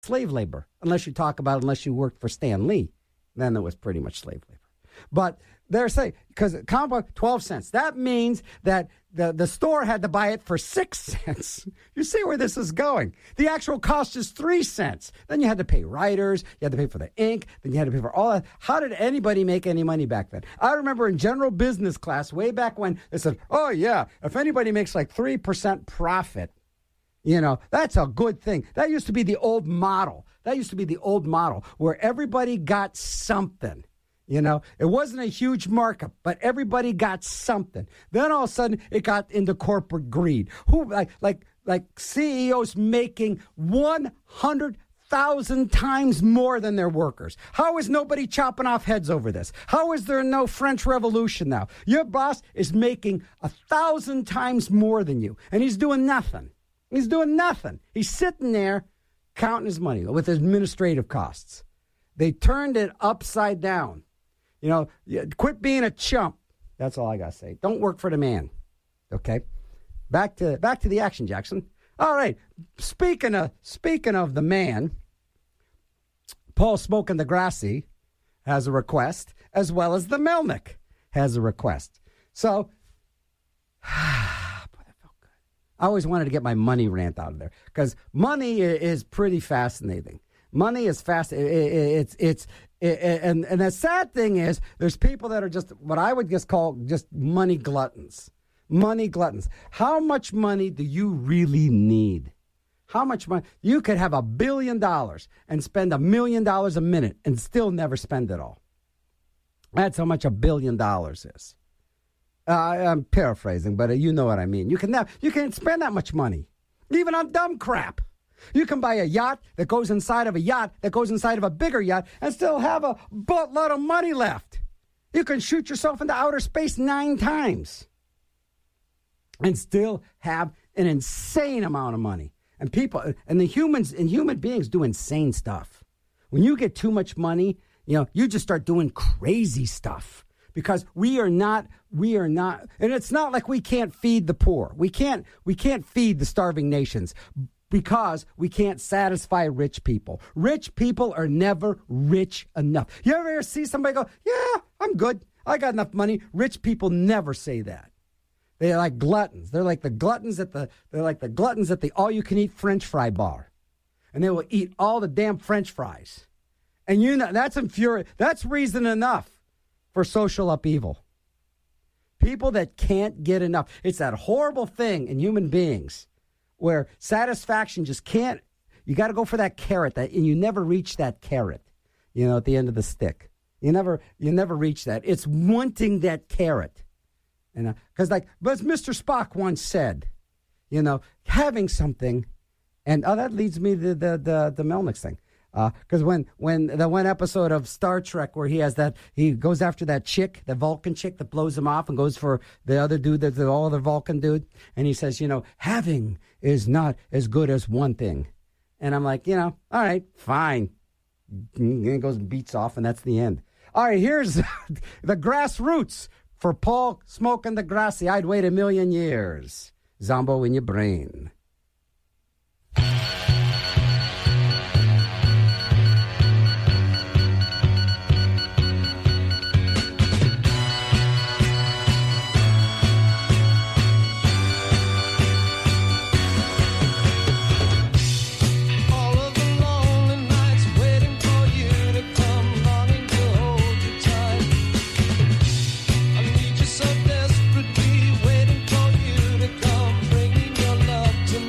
slave labor, unless you worked for Stan Lee. Then it was pretty much slave labor. But they're saying, because comic book, 12 cents. That means that the store had to buy it for 6 cents. You see where this is going. The actual cost is 3 cents. Then you had to pay writers. You had to pay for the ink. Then you had to pay for all that. How did anybody make any money back then? I remember in general business class way back when they said, oh, yeah, if anybody makes like 3% profit, that's a good thing. That used to be the old model. Where everybody got something. It wasn't a huge markup, but everybody got something. Then all of a sudden, it got into corporate greed. Who like CEOs making 100,000 times more than their workers? How is nobody chopping off heads over this? How is there no French Revolution now? Your boss is making 1,000 times more than you, and he's doing nothing. He's doing nothing. He's sitting there counting his money with administrative costs. They turned it upside down. Quit being a chump. That's all I got to say. Don't work for the man. Okay? Back to the action, Jackson. All right. Speaking of the man, Paul Smoking the Grassy has a request, as well as the Melnick has a request. So, I always wanted to get my money rant out of there because money is pretty fascinating. Money is fast. And the sad thing is there's people that are just what I would just call just money gluttons. Money gluttons. How much money do you really need? How much money? You could have $1 billion and spend $1 million a minute and still never spend it all. That's how much $1 billion is. I'm paraphrasing, but you know what I mean. You can't spend that much money, even on dumb crap. You can buy a yacht that goes inside of a yacht that goes inside of a bigger yacht and still have a buttload of money left. You can shoot yourself into outer space 9 times and still have an insane amount of money. And people and human beings do insane stuff. When you get too much money, you just start doing crazy stuff. Because we are not, and it's not like we can't feed the poor. We can't feed the starving nations because we can't satisfy rich people. Rich people are never rich enough. You ever see somebody go, yeah, I'm good. I got enough money. Rich people never say that. They're like gluttons. They're like the gluttons at the all-you-can-eat French fry bar. And they will eat all the damn French fries. And that's infuriating. That's reason enough for social upheaval. People that can't get enough. It's that horrible thing in human beings where satisfaction just can't. You got to go for that carrot, and you never reach that carrot, at the end of the stick. You never reach that. It's wanting that carrot. Because but as Mr. Spock once said, having something, and that leads me to the Melnick thing. Because when the one episode of Star Trek where he goes after that chick, the Vulcan chick that blows him off and goes for the other dude, the other Vulcan dude, and he says, having is not as good as one thing. And I'm like, all right, fine. And he goes and beats off, and that's the end. All right, here's the Grassroots for Paul Smoking the Grassy. I'd wait 1,000,000 years. Zombo in your brain. So desperately waiting for you to come, bringing your love to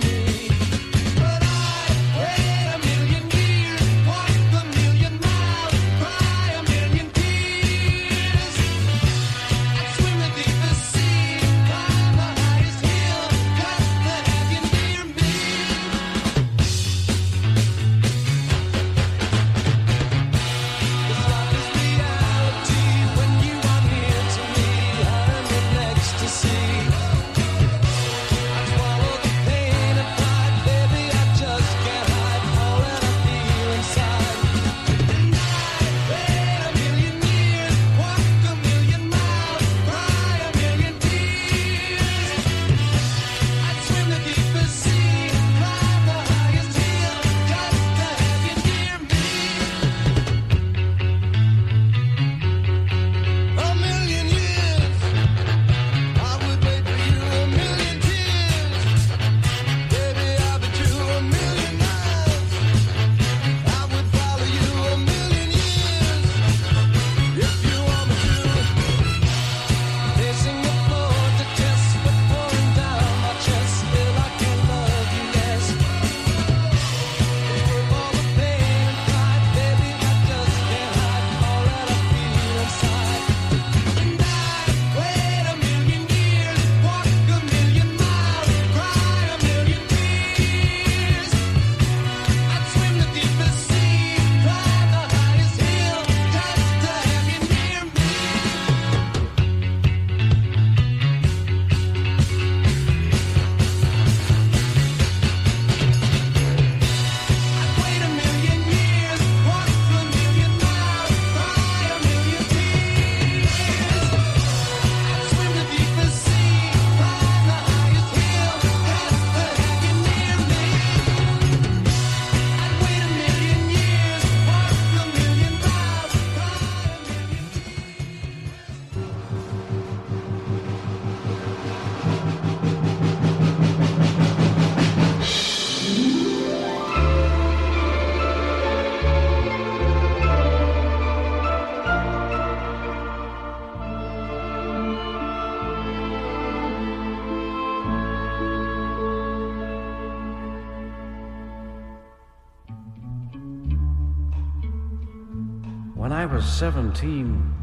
When I was 17,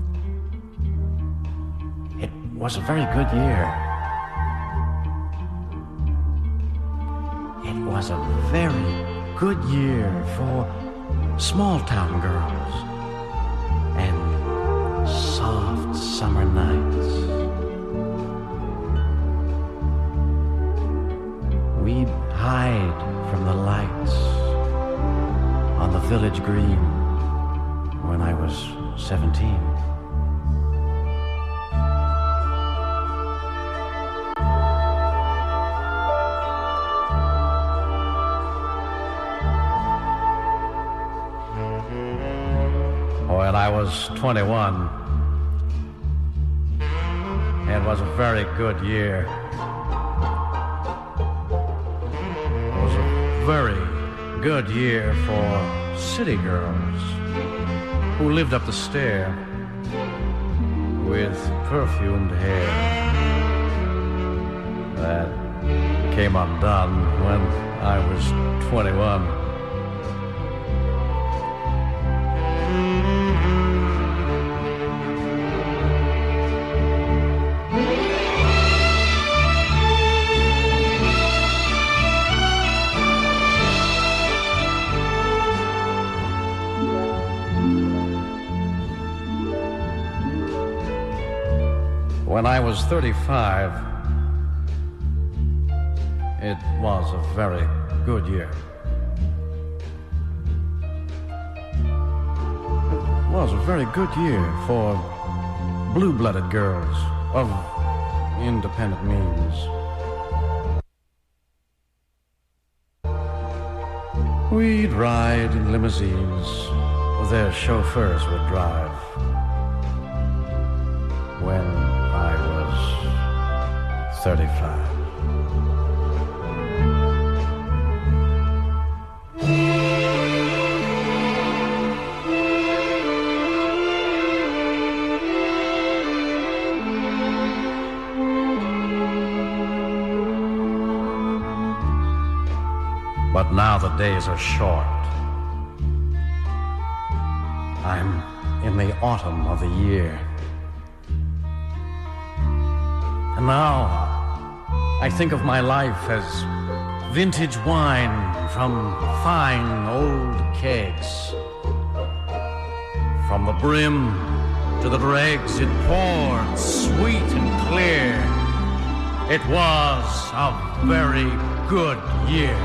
it was a very good year. It was a very good year for small-town girls and soft summer nights. We'd hide from the lights on the village green when I was 17. When I was 21, it was a very good year. It was a very good year for city girls who lived up the stair with perfumed hair that came undone when I was 21. When I was 35, it was a very good year. It was a very good year for blue-blooded girls of independent means. We'd ride in limousines, their chauffeurs would drive. When I was 35. But now the days are short. I'm in the autumn of the year. And now I think of my life as vintage wine from fine old kegs. From the brim to the dregs it poured sweet and clear. It was a very good year.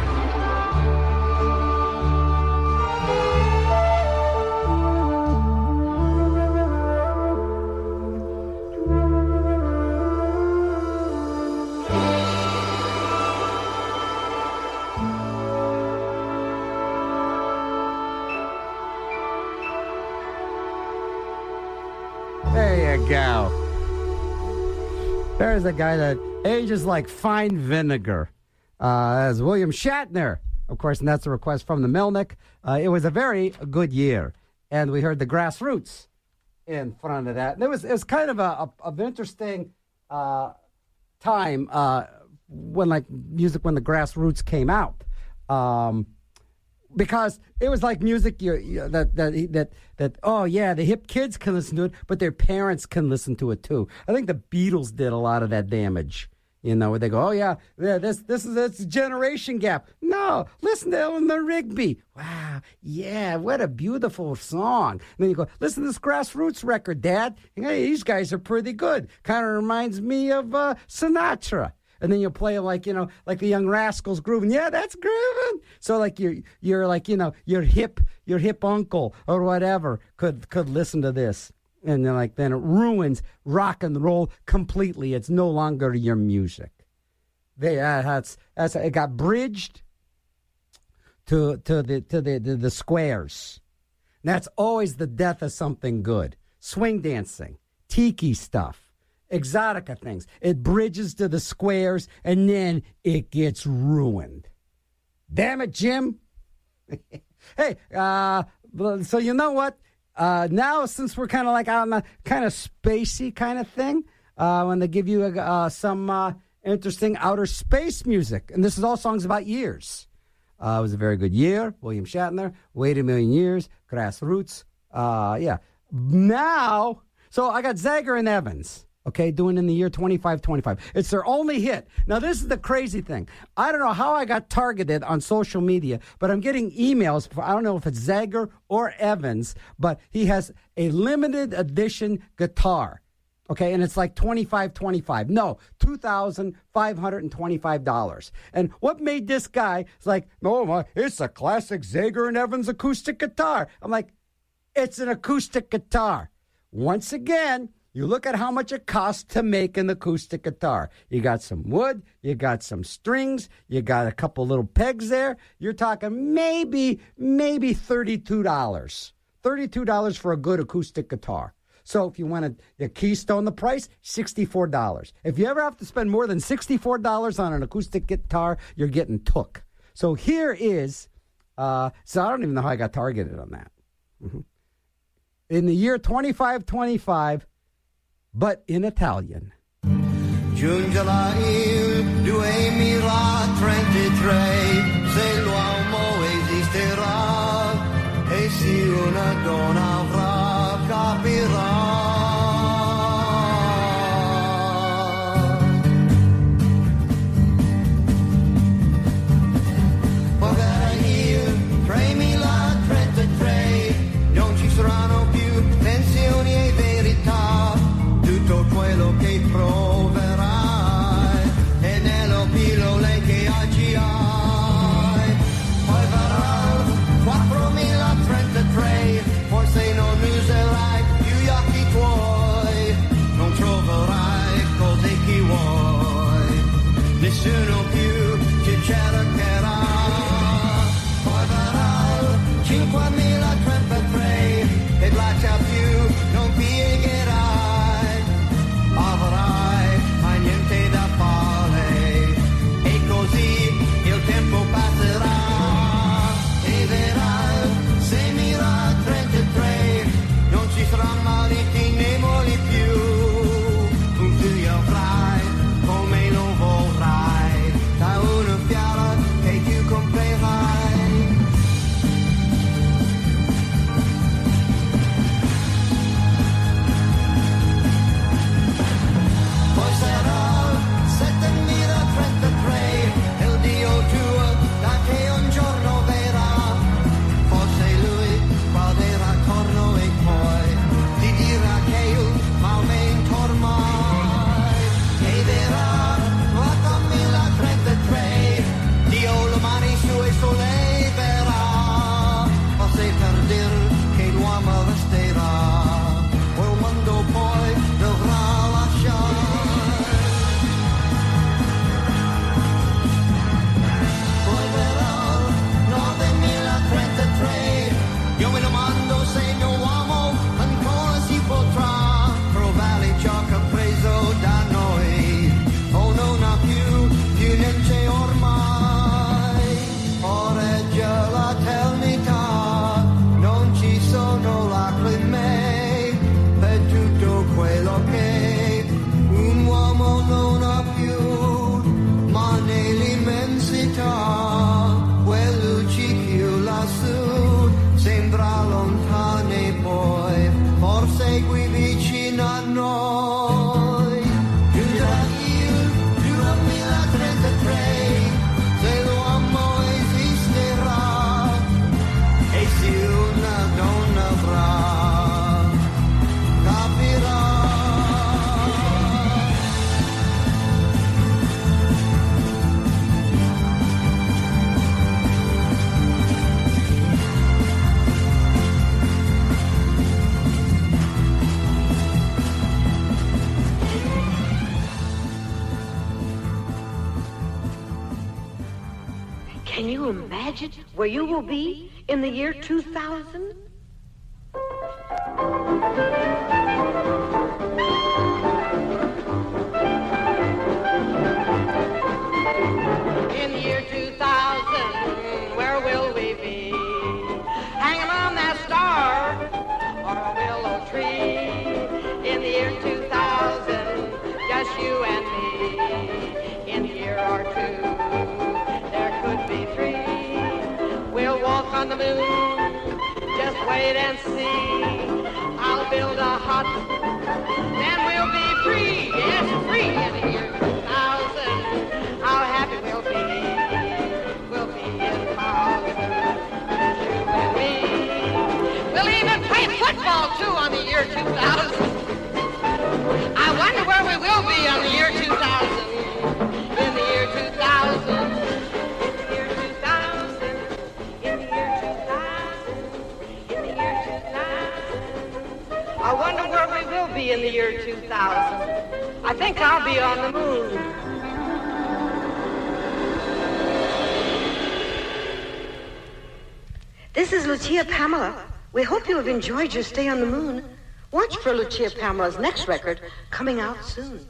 There's a guy that ages like fine vinegar. As William Shatner, of course, and that's a request from the Melnick. It was a very good year. And we heard the Grassroots in front of that. And it was kind of an interesting time when the Grassroots came out. Because it was like music that oh yeah, the hip kids can listen to it, but their parents can listen to it too. I think the Beatles did a lot of that damage. You know, where they go, oh yeah, this is a generation gap. No, listen to Eleanor Rigby. Wow, yeah, what a beautiful song. And then you go, listen to this Grassroots record, Dad. Hey, these guys are pretty good. Kind of reminds me of Sinatra. And then you'll play like the Young Rascals grooving. Yeah, that's grooving. So like you're like, your hip uncle or whatever could listen to this. And then it ruins rock and roll completely. It's no longer your music. It got bridged to the squares. And that's always the death of something good. Swing dancing, tiki stuff. Exotica things. It bridges to the squares, and then it gets ruined. Damn it, Jim. Hey, so you know what? Now, since we're kind of like on a kind of spacey kind of thing, when they give you some interesting outer space music, and this is all songs about years. It was a very good year. William Shatner, Wait a Million Years, Grassroots, Yeah. Now, so I got Zager and Evans, okay, doing in the year 25-25. It's their only hit. Now, this is the crazy thing. I don't know how I got targeted on social media, but I'm getting emails. I don't know if it's Zager or Evans, but he has a limited edition guitar, okay, and it's like $25-25. No, $2,525. And what made this guy, it's like, no, it's a classic Zager and Evans acoustic guitar. I'm like, it's an acoustic guitar. Once again, you look at how much it costs to make an acoustic guitar. You got some wood, you got some strings, you got a couple little pegs there. You're talking maybe $32. $32 for a good acoustic guitar. So if you want a Keystone, the price, $64. If you ever have to spend more than $64 on an acoustic guitar, you're getting took. So here is, so I don't even know how I got targeted on that. Mm-hmm. In the year 25-25, but in Italian. Giungerà il 2033, se l'uomo esisterà e se una donna avrà, capirà. Poi verrà il 3033, non ci saranno più tensioni e verità. Tutto quello che proverai e nelle pillole che oggi hai. Poi verrà 4033, forse non userai più gli occhi tuoi, non troverai cose che vuoi, nessuno più ti cercherà. Poi verrà 5033 e lascia più non piegherai. Avrai mai niente da fare e così il tempo passerà e verrà 6033, non ci sarà mariti né mogli più, un figlio avrai come lo vorrai, da una fiara che tu comprerai. Poi sarà 7033, il Dio tuo da che un giorno verrà, forse lui guarderà attorno e poi ti dirà che io m'aumento ormai, e verrà 8033, Dio le mani su e solleverà, forse per dir che l'uomo resterà, o il mondo poi dovrà lasciare. Poi verrà 9033, io me lo mando se il mio uomo ancora si potrà provare ciò che ha preso da noi, o non ha più niente ormai, o regge l'eternità, non ci sono lacrime per tutto quello che un uomo non ha più, ma nell'immensità quelle luci più lassù sembra lontane, poi forse qui vicino a noi. Giungerà il 2033, se l'uomo esisterà e se una donna avrà, capirà. Can you imagine where you will be in the year 2000? In the year 2000, where will we be? Hanging on that star or a willow tree. In the year 2000, just you and me. In a year or two, there could be three. We'll walk on the moon, just wait and see. I'll build a hut, then we'll be free. Yes, free in the year 2000. How happy we'll be. We'll be in power, you and me. We'll even play football too on the year 2000. I wonder where we will be on the year 2000. In the year 2000. I wonder where we will be in the year 2000. I think I'll be on the moon. This is Lucia Pamela. We hope you have enjoyed your stay on the moon. Watch for Lucia Pamela's next record coming out soon.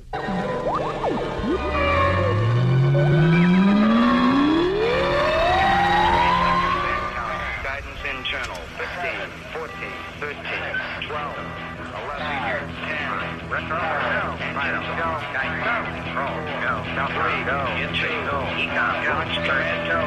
Guidance internal. 15, 14, 13, 12, 11, 10. Retro. Right, go. Control. Go. Go. 3, go. Into. Go. Econ. Launch turret. Go.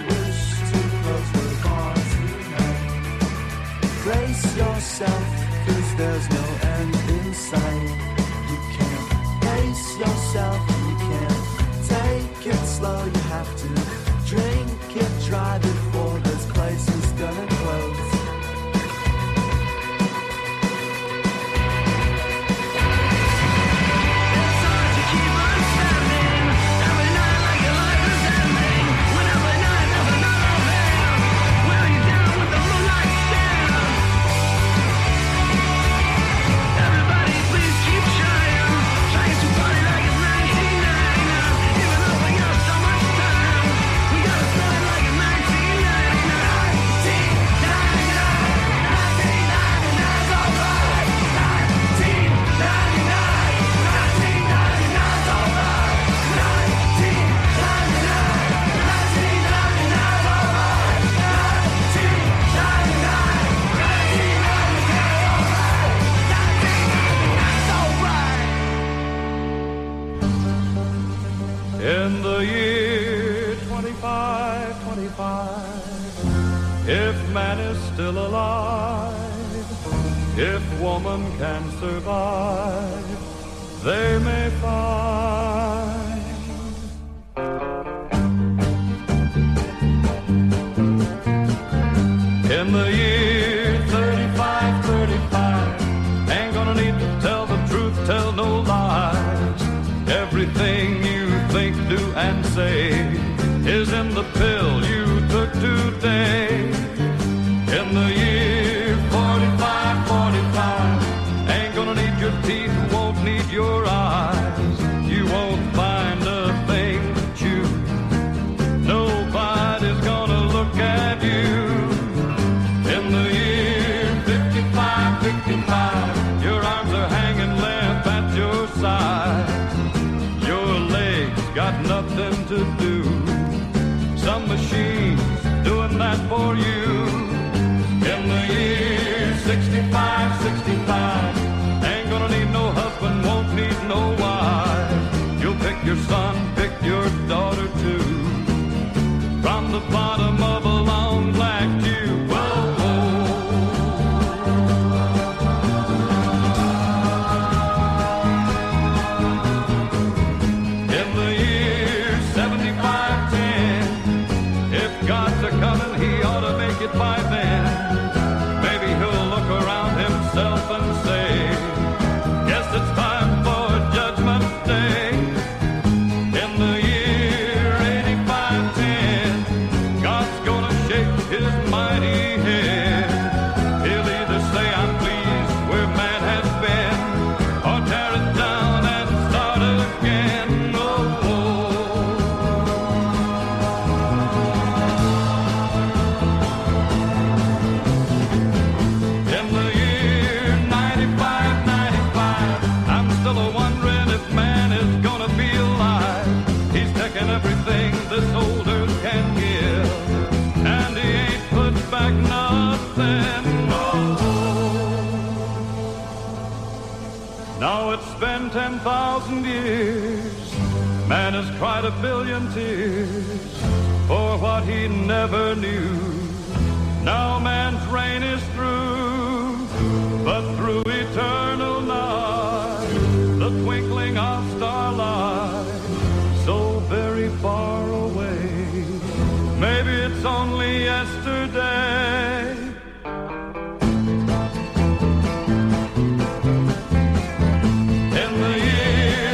Brace yourself. there's no end in sight. You can't pace yourself, you can't take it slow. You have to drink it dry before this place is gonna close. In the year 2525, if man is still alive, if woman can survive, they may find. In the year 3535, ain't gonna need to tell the truth, tell no lies. Everything you think, do, and say is in the pill you took today. In the year 4545, ain't gonna need your teeth, won't need your eyes. You won't find a thing to chew. Nobody's gonna look at you. In the year 5555, your arms are hanging limp at your side. Got nothing to do. Some machine's doing that for you. In the year 6565, ain't gonna need no husband, won't need no wife. You'll pick your son, pick your daughter too. From the bottom of a long black tube. Whoa, by then, maybe he'll look around himself and say, guess it's time for Judgment Day. In the year 8510, God's gonna shake his mighty head. He'll either say, I'm pleased where man has been, or tear it down and start again. Oh, everything this old earth can give, and he ain't put back nothing. No. Now it's been 10,000 years, man has cried a billion tears for what he never knew. Now man's reign is through, but through eternal night, the twinkling of starlight, so very far away. Maybe it's only yesterday. In the year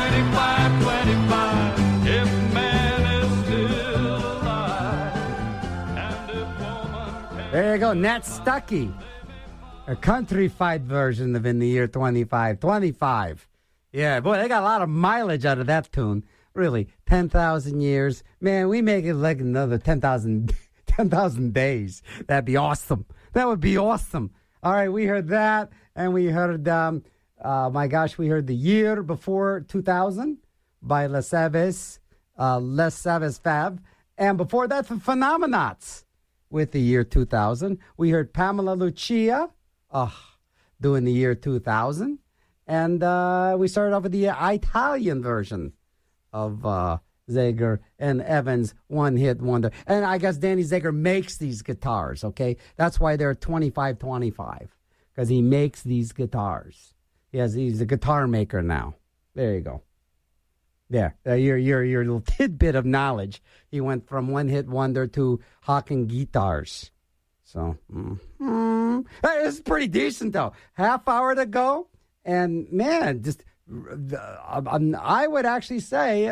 2525, if man is still alive, and if woman can... There you go, Nat Stuckey. A countrified version of In the Year 2525. Yeah, boy, they got a lot of mileage out of that tune. Really, 10,000 years. Man, we make it like another 10,000 days. That'd be awesome. That would be awesome. All right, we heard that, and we heard, my gosh, we heard The Year Before 2000 by Les Savas Fab. And before that, the Phenomenauts with The Year 2000. We heard Pamela Lucia doing The Year 2000. And we started off with the Italian version of Zager and Evans' one-hit wonder. And I guess Danny Zager makes these guitars, okay? That's why they're 2525, because he makes these guitars. He's a guitar maker now. There you go. There, your little tidbit of knowledge. He went from one-hit wonder to hawking guitars. So, it's pretty decent, though. Half hour to go. And, man, just I would actually say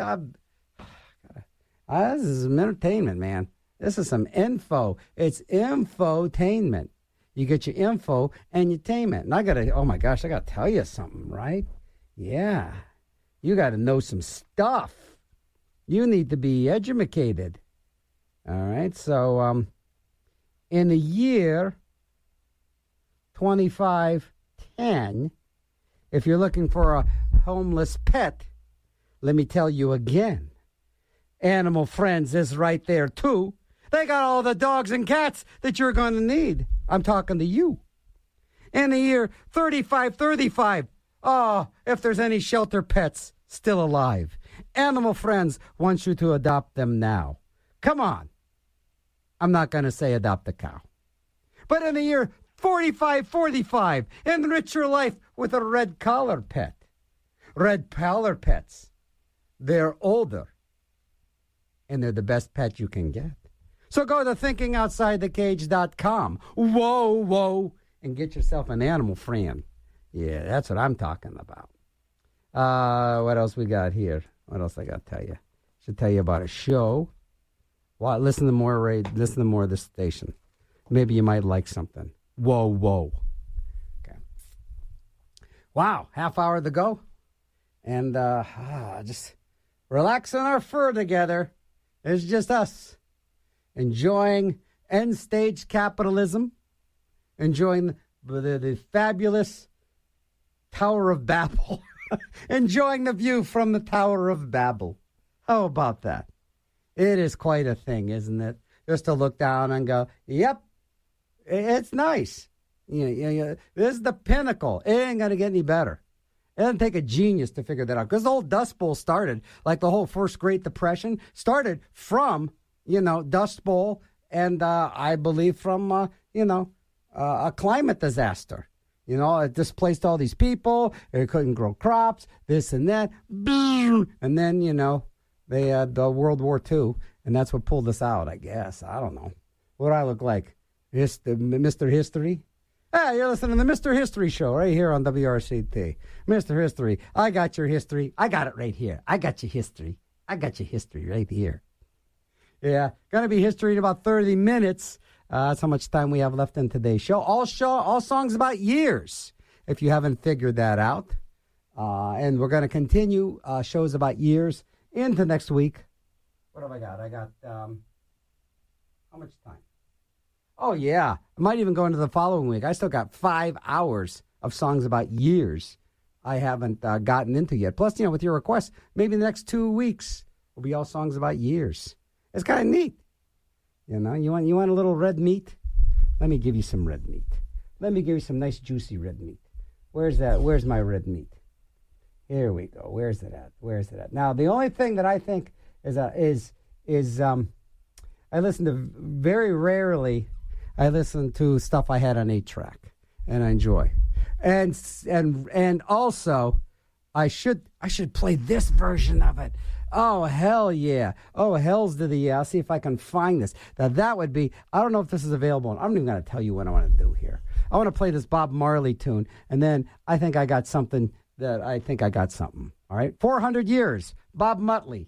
this is some entertainment, man. This is some info. It's infotainment. You get your info and your tainment. And I got to tell you something, right? Yeah. You got to know some stuff. You need to be educated. All right. So, in the year 2510, if you're looking for a homeless pet, let me tell you again, Animal Friends is right there, too. They got all the dogs and cats that you're going to need. I'm talking to you. In the year 3535, if there's any shelter pets still alive, Animal Friends wants you to adopt them now. Come on. I'm not going to say adopt a cow. But in the year 4545, enrich your life with a red collar pet. Red collar pets. They're older. And they're the best pet you can get. So go to thinkingoutsidethecage.com. Whoa. And get yourself an animal friend. Yeah, that's what I'm talking about. What else we got here? What else I got to tell you? Should tell you about a show. Well, listen to more of this station. Maybe you might like something. Whoa. Okay. Wow, half hour to go. And just relaxing our fur together. It's just us. Enjoying end-stage capitalism. Enjoying the fabulous Tower of Babel. Enjoying the view from the Tower of Babel. How about that? It is quite a thing, isn't it? Just to look down and go, yep, it's nice. This is the pinnacle. It ain't going to get any better. It doesn't take a genius to figure that out. Because the whole Dust Bowl started, like the whole first Great Depression, started from, Dust Bowl and I believe from, a climate disaster. It displaced all these people. They couldn't grow crops, this and that. And then, they had World War II, and that's what pulled us out, I guess. I don't know. What do I look like? Mr. History? Hey, you're listening to the Mr. History Show right here on WRCT. Mr. History, I got your history. I got it right here. I got your history. I got your history right here. Yeah, going to be history in about 30 minutes. That's how much time we have left in today's show. All songs about years, if you haven't figured that out. And we're going to continue shows about years into next week. What have I got? I got, how much time? Oh, yeah. I might even go into the following week. I still got 5 hours of songs about years I haven't gotten into yet. Plus, with your requests, maybe the next 2 weeks will be all songs about years. It's kind of neat. You want a little red meat? Let me give you some red meat. Let me give you some nice juicy red meat. Where's that? Where's my red meat? Here we go. Where's it at? Now, the only thing that I think is I listen to very rarely. I listen to stuff I had on 8-track, and I enjoy. And also, I should play this version of it. Oh, hell yeah. Oh, hell's to the yeah. I'll see if I can find this. Now, that would be, I don't know if this is available. I'm not even going to tell you what I want to do here. I want to play this Bob Marley tune, and then I think I got something. All right? 400 years, Bob Muttley.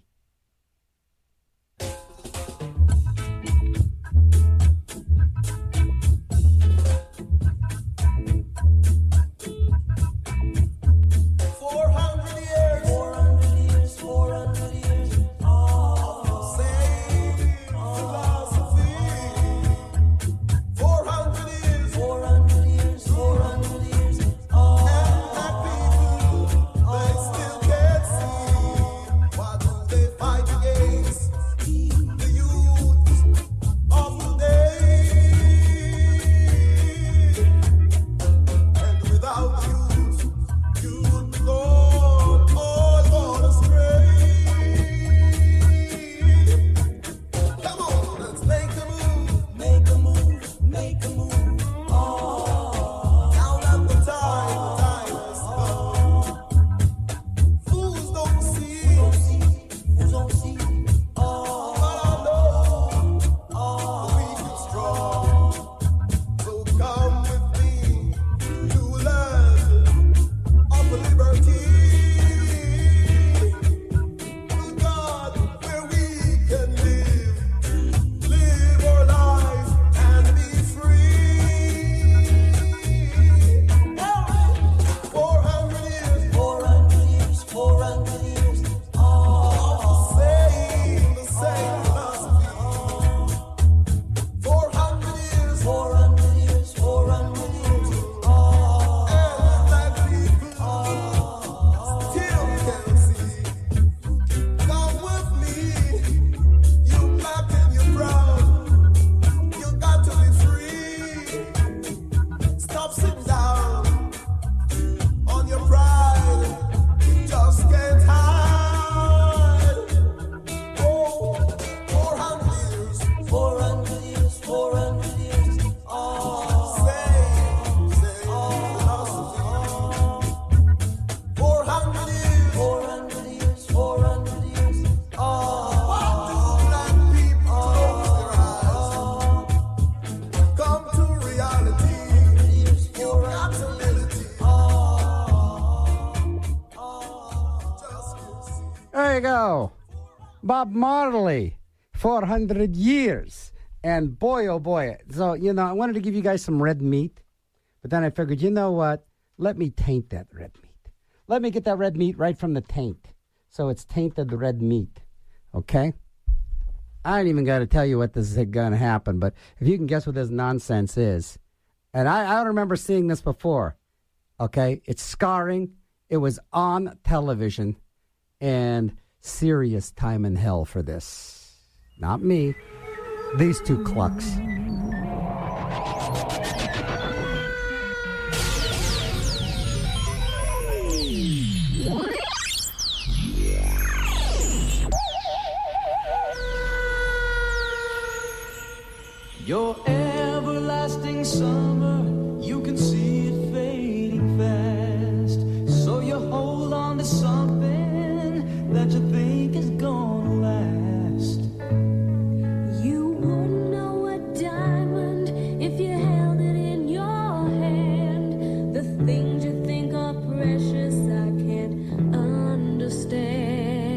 Still can't see what go. Bob Marley, 400 years. And boy, oh boy. So, I wanted to give you guys some red meat. But then I figured, you know what? Let me taint that red meat. Let me get that red meat right from the taint. So it's tainted red meat. Okay? I ain't even got to tell you what this is going to happen. But if you can guess what this nonsense is. And I don't remember seeing this before. Okay? It's scarring. It was on television. And serious time in hell for this. Not me. These two clucks. Your everlasting summer, you can see it fading fast. So you hold on to something that you think is gonna last. You wouldn't know a diamond if you held it in your hand. The things you think are precious, I can't understand.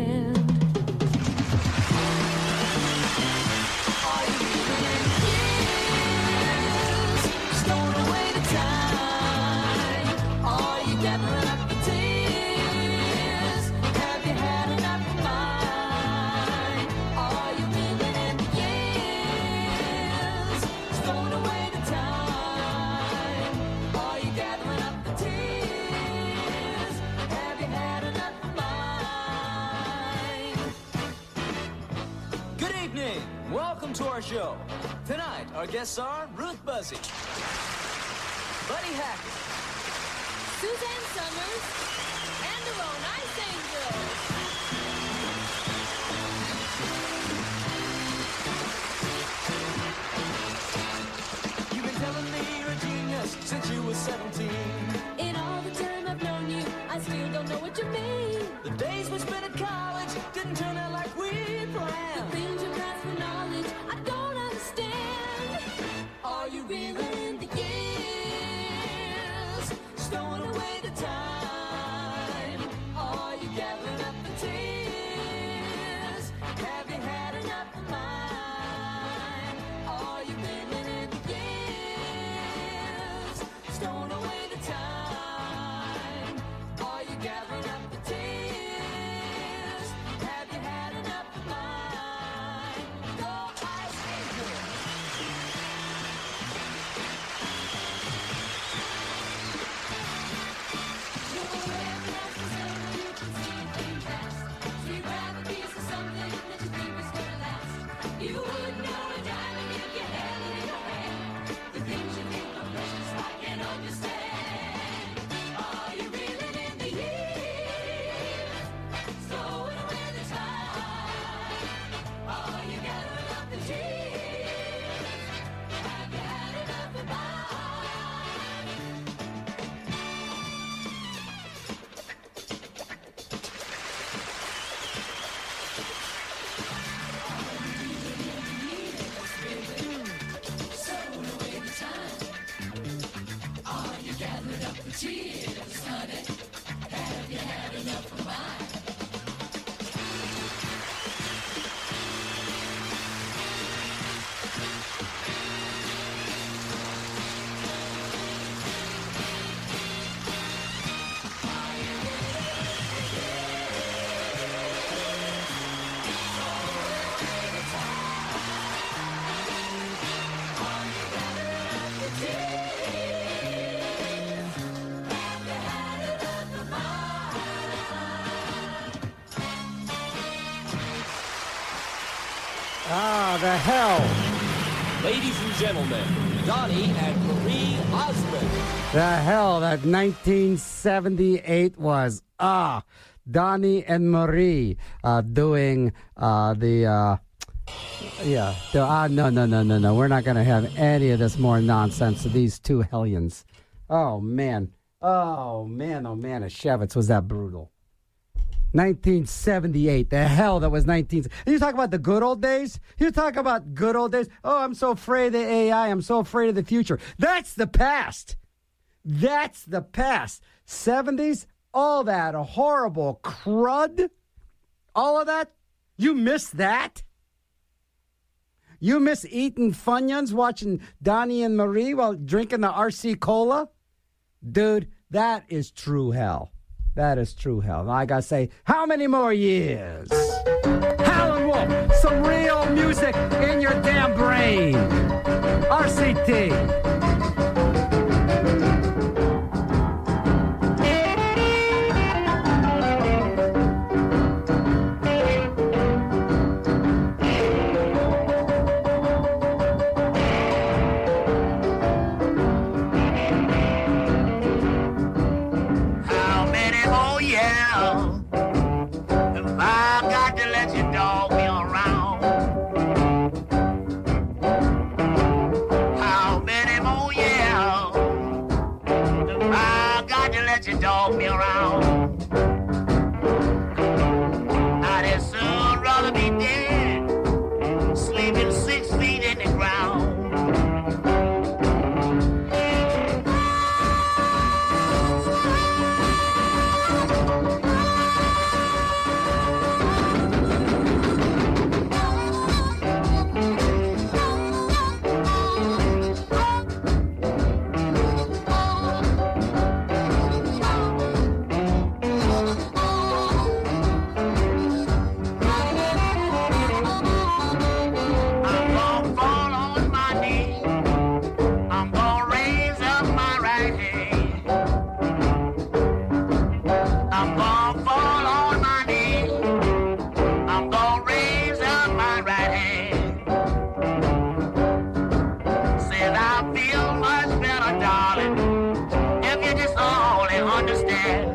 Welcome to our show. Tonight, our guests are Ruth Buzzy, Buddy Hackett, Suzanne Summers, and the Lone Ice Angels. You've been telling me you're a genius since you were 17. In all the time I've known you, I still don't know what you mean. The days we spent at college didn't turn out like we planned. The things you grasp for knowledge, I don't understand. Are you reeling in the years, stowing away the time? Are you gathering up the tears? Have you had enough of mine? Are you reeling in the years, stowing away the time? Are you gathering up the tears? Have you had enough of mine? Go Ice Angels. You wouldn't know a diamond if you held it in your hand. The things you think are precious, I can't understand. Are you reeling in the years, stowing away the time? Are you gathering up the tears? Have you had enough of mine? Ah, the hell. Ladies and gentlemen, Donnie and Marie Osmond. The hell that 1978 was. Donnie and Marie doing no. We're not going to have any of this more nonsense of these two hellions. Oh, man. Oh, man, Shevitz, was that brutal. 1978. The hell that was 19. You talk about the good old days? You talk about good old days? Oh, I'm so afraid of AI. I'm so afraid of the future. That's the past. That's the past. 70s, all that horrible crud. All of that? You miss that? You miss eating Funyuns, watching Donnie and Marie while drinking the RC Cola? Dude, that is true hell. That is true hell. And I gotta say, how many more years? Howlin' Wolf, some real music in your damn brain. RCT. How many more years have I got to let your dog be around? How many more years have I got to let your dog be around? I'd as soon rather be dead, sleeping 6 feet in the ground. I'm gonna fall on my knees. I'm gonna raise up my right hand. I'm gonna fall on my knees. I'm gonna raise up my right hand. Said I feel much better, darling, if you just only understand.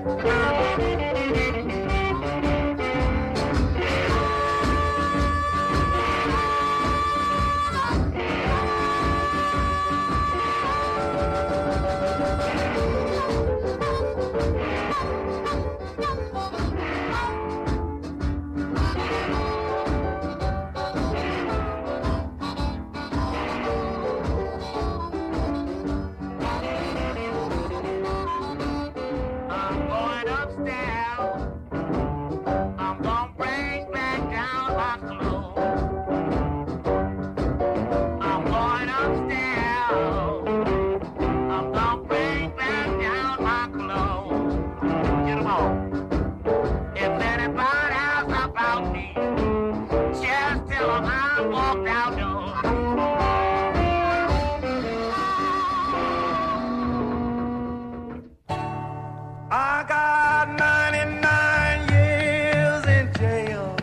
I'm going upstairs. I'm gonna bring back down my clothes. I'm going upstairs. I'm gonna bring back down my clothes. Get 'em on. If anybody asks about me, just tell 'em I walked outdoors. I got 99 years in jail.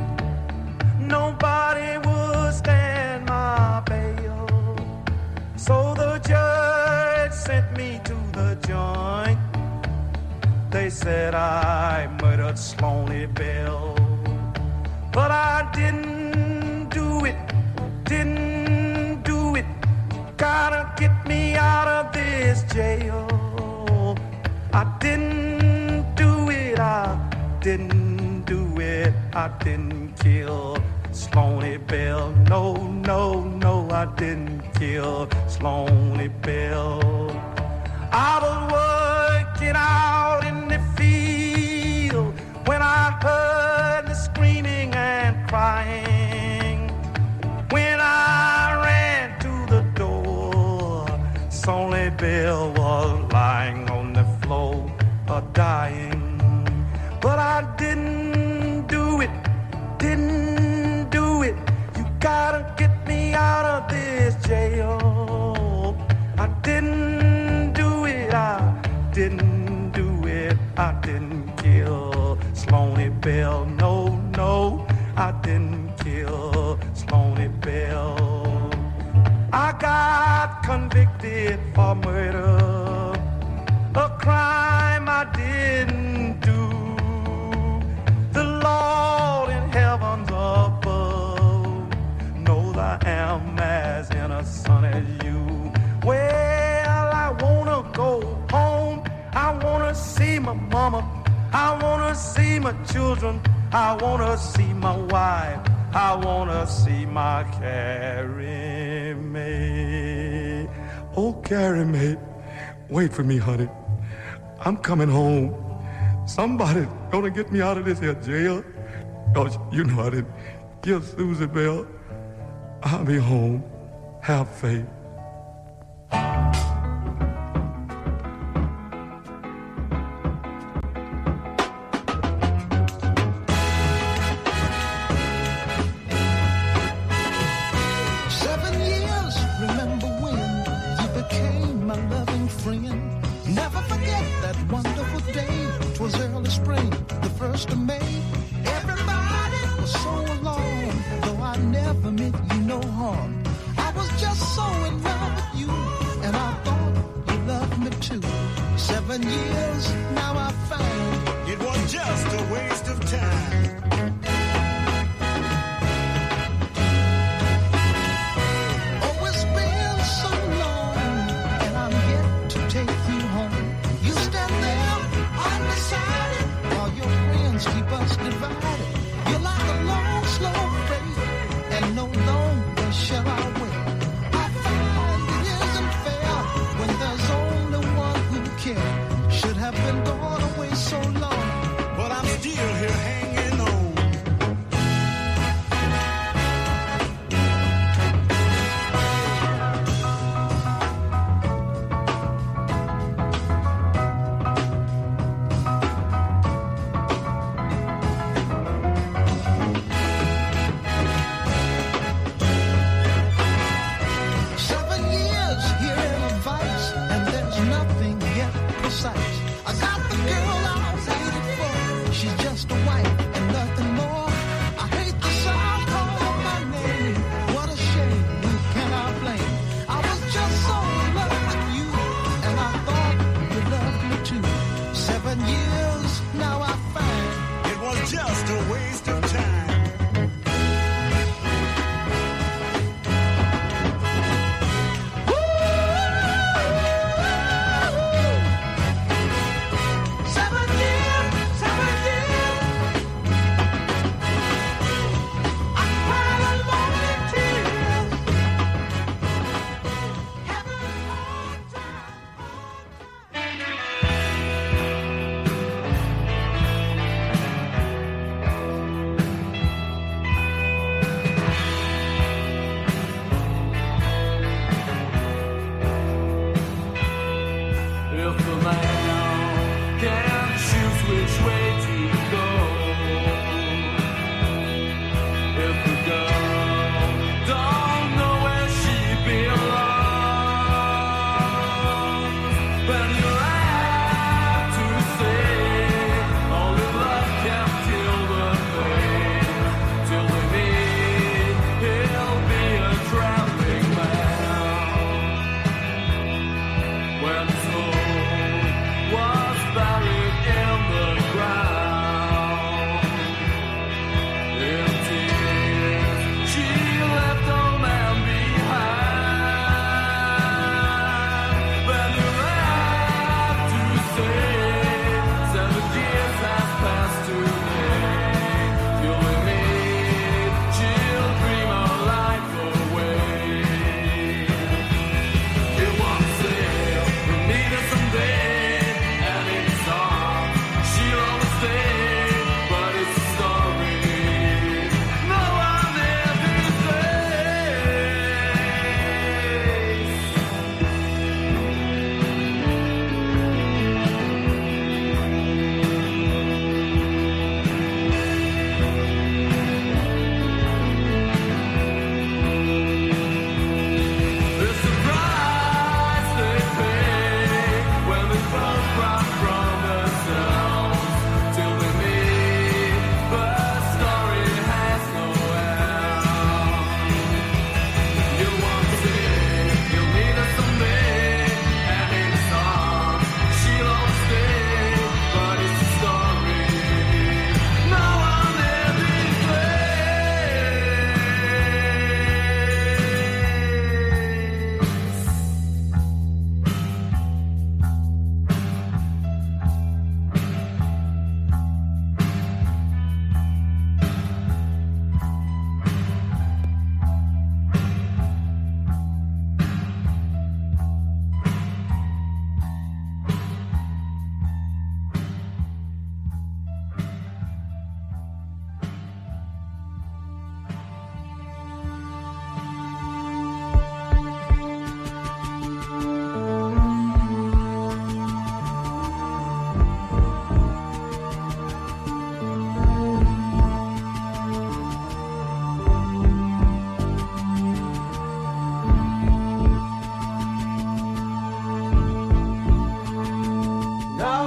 Nobody would stand my bail. So the judge sent me to the joint. They said I murdered Sloaney Bell. But I didn't do it. Didn't do it. Gotta get me out of this jail. I didn't do it, I didn't do it, I didn't kill Sloaney Bell. No, no, no, I didn't kill Sloaney Bell. I was working out in the field when I heard the screaming and crying. When I ran to the door, Sloaney Bell was lying on the floor, dying. But I didn't do it, didn't do it. You gotta get me out of this jail. I didn't do it, I didn't do it, I didn't kill Sloaney Bell. No, no, I didn't kill Sloaney Bell. I got convicted for murder, a crime I didn't do. The Lord in heavens above knows I am as innocent as you. Well, I wanna go home. I wanna see my mama. I wanna see my children. I wanna see my wife. I wanna see my Carrie Mae. Oh, Carrie Mae, wait for me, honey. I'm coming home. Somebody's gonna get me out of this here jail. 'Cause you know I didn't kill Susie Bell. I'll be home. Have faith.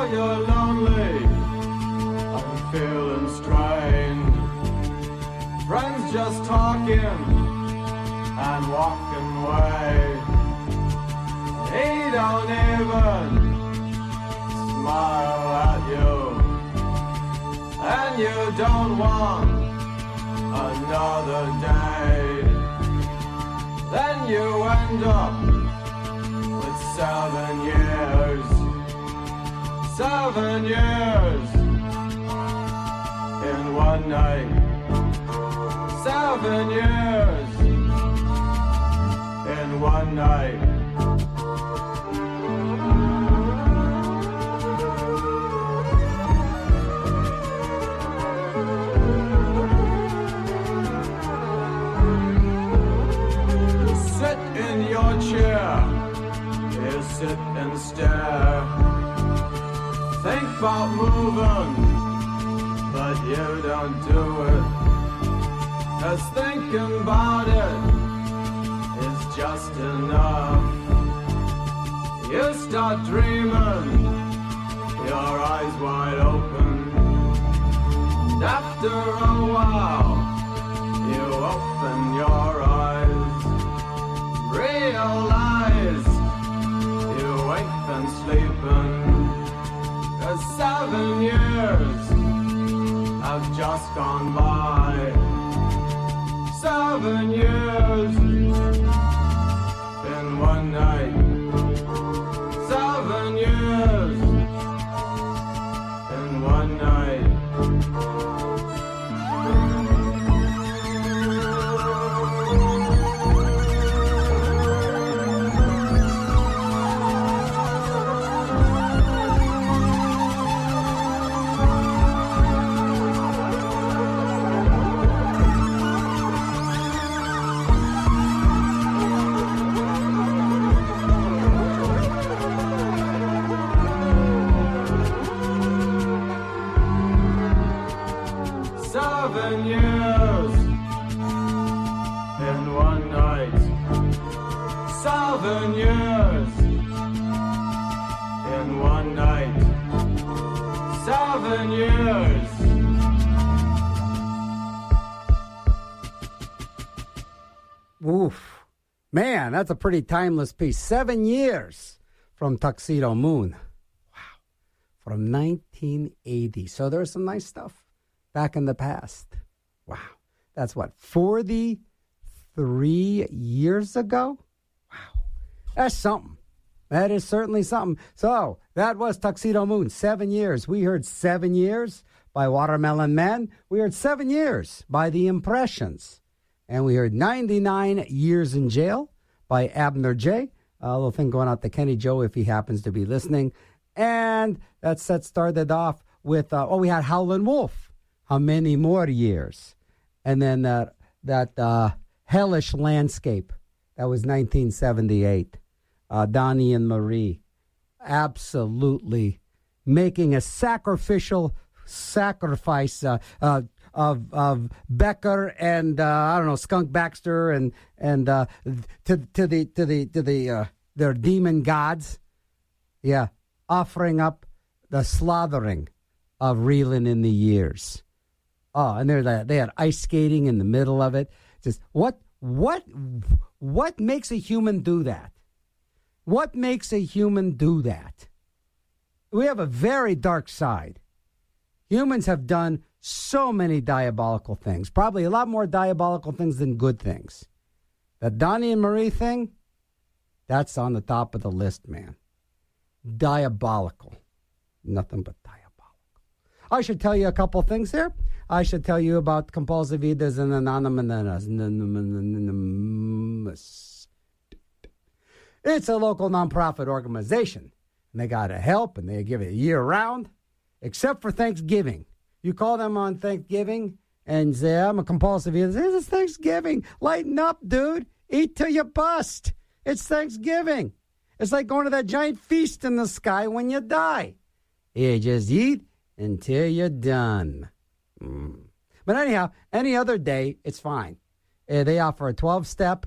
Now you're lonely, I'm feeling strained. Friends just talking and walking away. He don't even smile at you, and you don't want another day. Then you end up with 7 years. 7 years in one night. 7 years in one night. You sit in your chair, you sit and stare. Think about moving, but you don't do it. 'Cause thinking about it is just enough. You start dreaming, your eyes wide open. And after a while, you open your eyes, realize you ain't been sleeping. 'Cause 7 years have just gone by. 7 years in one night. 7 years in one night. Oof. Man, that's a pretty timeless piece. 7 years from Tuxedo Moon. Wow. From 1980. So there's some nice stuff back in the past. Wow. That's what, 43 years ago? Wow. That's something. That is certainly something. So that was Tuxedo Moon. 7 years. We heard 7 years by Watermelon Man. We heard 7 years by The Impressions. And we heard 99 Years in Jail by Abner J. A little thing going out to Kenny Joe if he happens to be listening. And that set started off with, we had Howlin' Wolf. How Many More Years? And then that Hellish Landscape. That was 1978. Donnie and Marie. Absolutely making a sacrificial sacrifice of Becker and I don't know, Skunk Baxter and to their demon gods, offering up the slaughtering of Reelin' in the Years. Oh, and they had ice skating in the middle of it. Just what makes a human do that? What makes a human do that? We have a very dark side. Humans have done so many diabolical things, probably a lot more diabolical things than good things. The Donnie and Marie thing, that's on the top of the list, man. Diabolical. Nothing but diabolical. I should tell you a couple things here. I should tell you about Compulsive Eaters and Anonymous. It's a local nonprofit organization, and they got to help, and they give it year-round, except for Thanksgiving. You call them on Thanksgiving and say, I'm a compulsive eater. This is Thanksgiving. Lighten up, dude. Eat till you bust. It's Thanksgiving. It's like going to that giant feast in the sky when you die. You just eat until you're done. But anyhow, any other day, it's fine. They offer a 12-step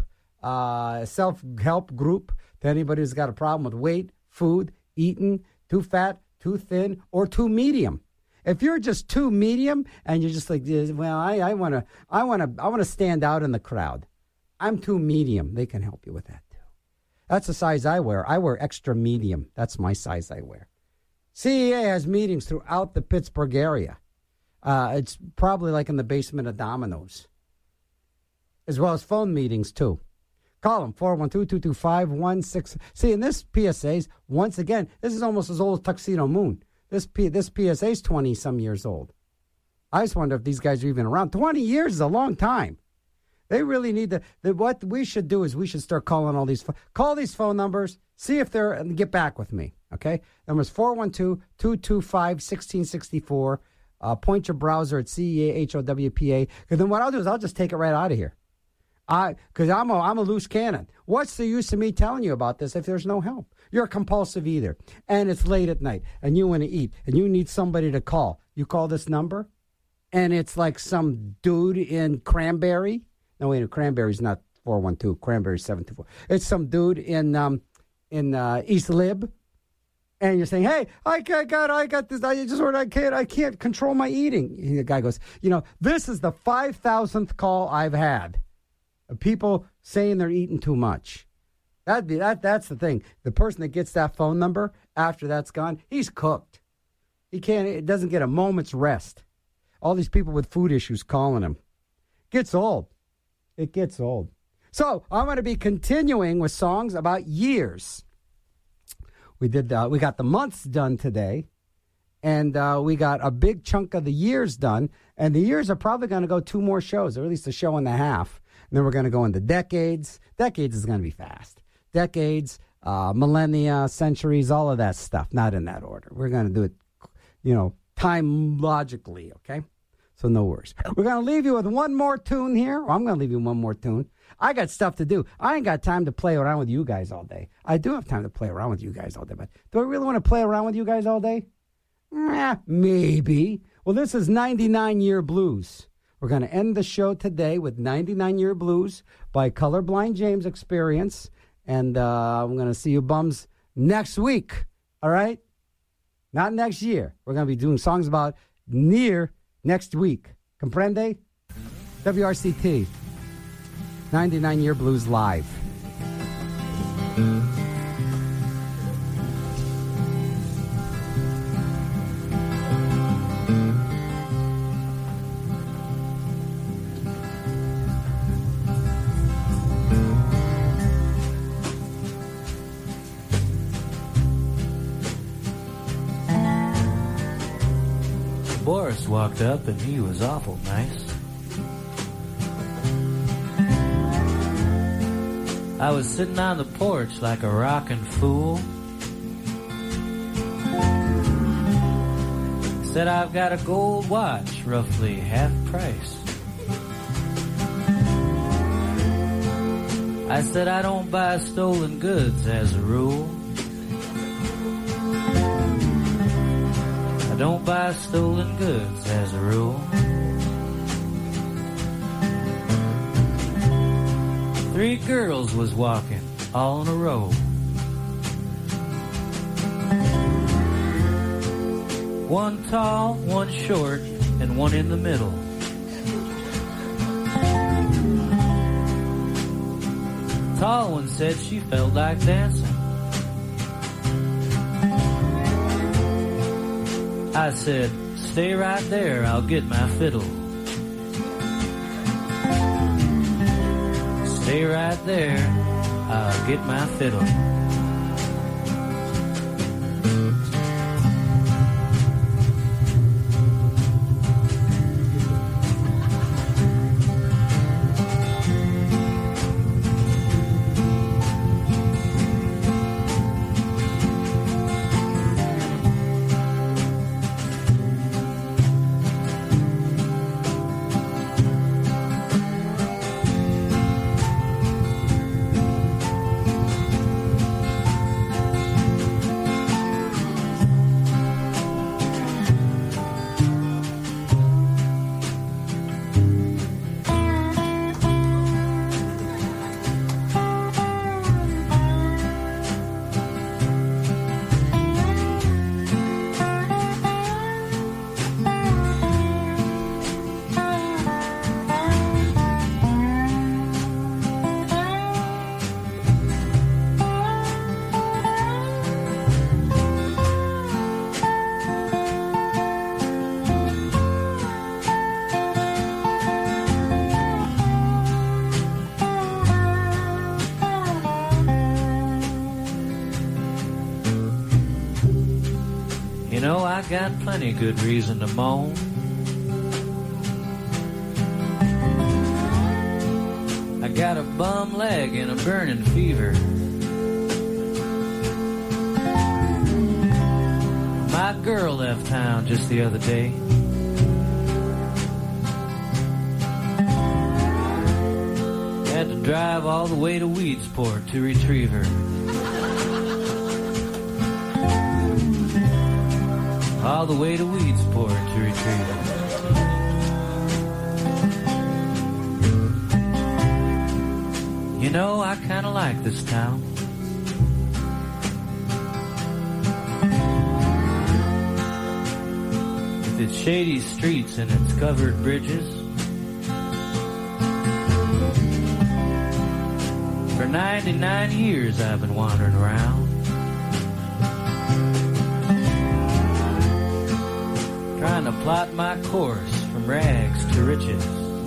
self-help group to anybody who's got a problem with weight, food, eating, too fat, too thin, or too medium. If you're just too medium and you're just like, well, I want to stand out in the crowd. I'm too medium. They can help you with that too. That's the size I wear. I wear extra medium. That's my size I wear. CEA has meetings throughout the Pittsburgh area. It's probably like in the basement of Domino's, as well as phone meetings too. Call them, 412-225-16. See, in this PSA's, once again, this is almost as old as Tuxedo Moon. This PSA's 20-some years old. I just wonder if these guys are even around. 20 years is a long time. They really need to. What we should do is we should start calling all these. Call these phone numbers. See if they're. And get back with me. Okay. Number's 412-225-1664. Point your browser at CEAHOWPA. Because then what I'll do is I'll just take it right out of here. Because I'm a loose cannon. What's the use of me telling you about this if there's no help? You're a compulsive eater, and it's late at night, and you want to eat, and you need somebody to call. You call this number, and it's like some dude in Cranberry. No, wait, Cranberry's not 412. Cranberry's 724. It's some dude in East Lib, and you're saying, "Hey, I got this. I just ordered. I can't control my eating." And the guy goes, "This is the 5,000th call I've had of people saying they're eating too much." That's the thing. The person that gets that phone number after that's gone, he's cooked. It doesn't get a moment's rest. All these people with food issues calling him. Gets old. It gets old. So I'm going to be continuing with songs about years. We got the months done today, and we got a big chunk of the years done. And the years are probably going to go 2 more shows, or at least a show and a half. And then we're going to go into decades. Decades is going to be fast. Decades, millennia, centuries, all of that stuff. Not in that order. We're going to do it, time logically, okay? So no worries. We're going to leave you with one more tune here. I'm going to leave you one more tune. I got stuff to do. I ain't got time to play around with you guys all day. I do have time to play around with you guys all day, but do I really want to play around with you guys all day? Maybe. Well, this is 99 Year Blues. We're going to end the show today with 99 Year Blues by Colorblind James Experience. And I'm going to see you bums next week, all right? Not next year. We're going to be doing songs about near next week. Comprende? WRCT. 99 Year Blues Live. Boris walked up and he was awful nice. I was sitting on the porch like a rockin' fool. Said, "I've got a gold watch, roughly half price." I said, "I don't buy stolen goods as a rule. I don't buy stolen goods as a rule." 3 girls was walking all in a row. One tall, one short, and one in the middle. Tall one said she felt like dancing. I said, "Stay right there, I'll get my fiddle." Stay right there, I'll get my fiddle. You know, I got plenty good reason to moan. I got a bum leg and a burning fever. My girl left town just the other day. Had to drive all the way to Weedsport to retrieve her. All the way to Weedsport to retrieve her. You know, I kinda like this town. With its shady streets and its covered bridges. For 99 years I've been wandering around. Trying to plot my course from rags to riches.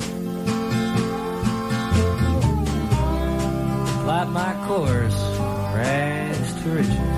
Plot my course from rags to riches.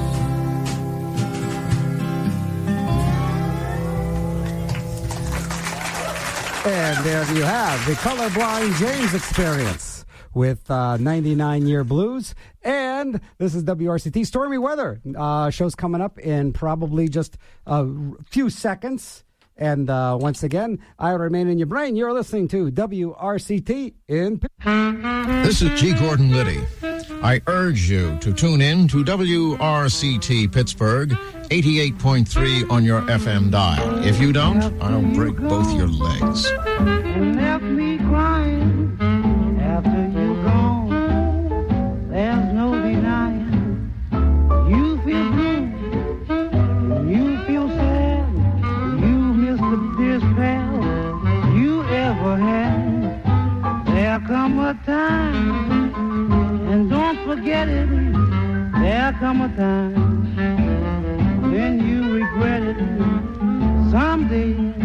And there you have the Colorblind James Experience with 99 Year Blues. And this is WRCT Stormy Weather. Show's coming up in probably just a few seconds. And once again, I remain in your brain. You're listening to WRCT in... This is G. Gordon Liddy. I urge you to tune in to WRCT Pittsburgh, 88.3 on your FM dial. If you don't, I'll break both your legs. And left me crying after you gone. There's no denying. You feel blue, you feel sad. You miss the dearest pal you ever had. There'll come a time, and don't forget it. There'll come a time when you regret it someday.